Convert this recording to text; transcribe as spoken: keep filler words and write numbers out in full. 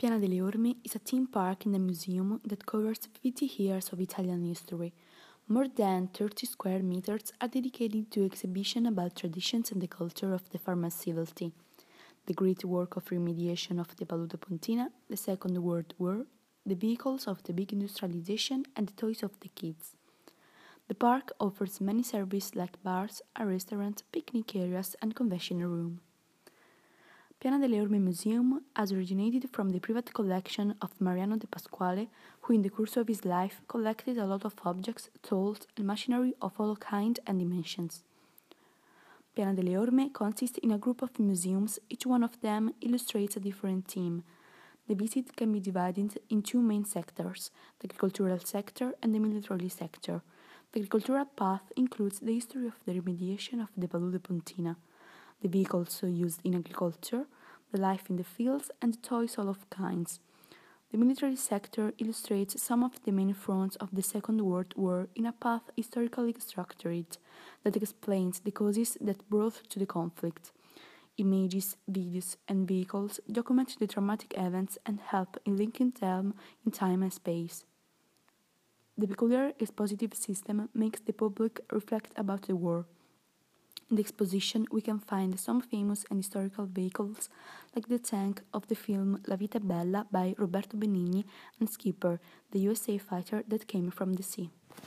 Piana delle Orme is a theme park and a museum that covers fifty years of Italian history. More than thirty square meters are dedicated to exhibition about traditions and the culture of the farmer civility. The great work of remediation of the Palude Pontina, the Second World War, the vehicles of the big industrialization and the toys of the kids. The park offers many services like bars, a restaurant, picnic areas and convention room. Piana delle Orme Museum has originated from the private collection of Mariano de Pasquale, who in the course of his life collected a lot of objects, tools, and machinery of all kinds and dimensions. Piana delle Orme consists in a group of museums, each one of them illustrates a different theme. The visit can be divided in two main sectors, the agricultural sector and the military sector. The agricultural path includes the history of the remediation of the Palude Pontina, the vehicles used in agriculture, the life in the fields, and the toys all of kinds. The military sector illustrates some of the main fronts of the Second World War in a path historically structured that explains the causes that brought to the conflict. Images, videos, and vehicles document the traumatic events and help in linking them in time and space. The peculiar expositive system makes the public reflect about the war. In the exposition, we can find some famous and historical vehicles like the tank of the film La Vita è Bella by Roberto Benigni and Skipper, the U S A fighter that came from the sea.